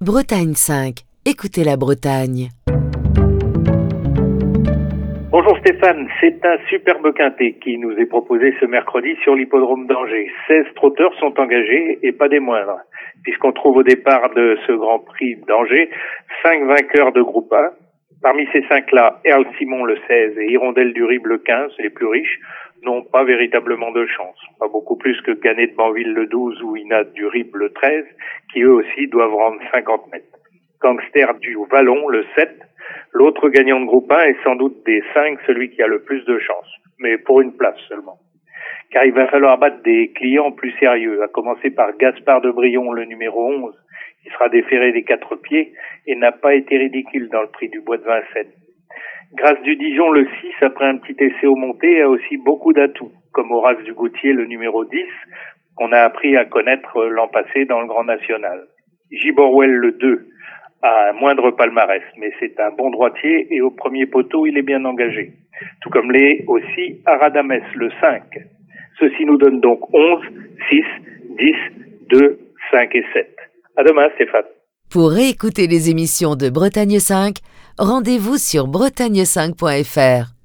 Bretagne 5. Écoutez la Bretagne. Bonjour Stéphane, c'est un superbe quintet qui nous est proposé ce mercredi sur l'hippodrome d'Angers. 16 trotteurs sont engagés et pas des moindres, puisqu'on trouve au départ de ce Grand Prix d'Angers 5 vainqueurs de groupe 1. Parmi ces 5-là, Earl Simon le 16 et Hirondelle du Rib le 15, les plus riches, n'ont pas véritablement de chance. Pas beaucoup plus que Gannet de Banville le 12 ou Inat du Rib le 13, qui eux aussi doivent rendre 50 mètres. Gangster du Vallon le 7, l'autre gagnant de groupe 1 est sans doute des 5 celui qui a le plus de chance, mais pour une place seulement. Car il va falloir battre des clients plus sérieux, à commencer par Gaspard de Brion, le numéro 11, qui sera déféré des 4 pieds et n'a pas été ridicule dans le prix du Bois de Vincennes. Grâce du Dijon, le 6, après un petit essai au monté, a aussi beaucoup d'atouts, comme Horace du Gautier, le numéro 10, qu'on a appris à connaître l'an passé dans le Grand National. Giborwell, le 2, a un moindre palmarès, mais c'est un bon droitier et au premier poteau, il est bien engagé. Tout comme l'est aussi Aradames, le 5. Ceci nous donne donc 11, 6, 10, 2, 5 et 7. À demain, Stéphane. Pour réécouter les émissions de Bretagne 5, rendez-vous sur bretagne5.fr.